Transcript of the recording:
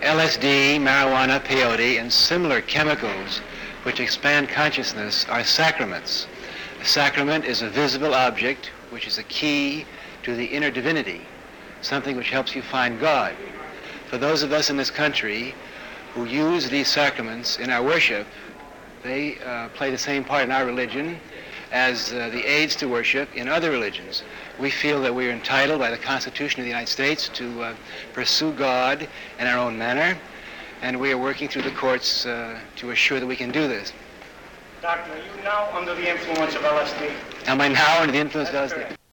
LSD, marijuana, peyote, and similar chemicals which expand consciousness are sacraments. A sacrament is a visible object which is a key to the inner divinity, something which helps you find God. For those of us in this country who use these sacraments in our worship, they play the same part in our religion as the aids to worship in other religions. We feel that we are entitled by the Constitution of the United States to pursue God in our own manner, and we are working through the courts to assure that we can do this. Doctor, are you now under the influence of LSD? Am I now under the influence of LSD?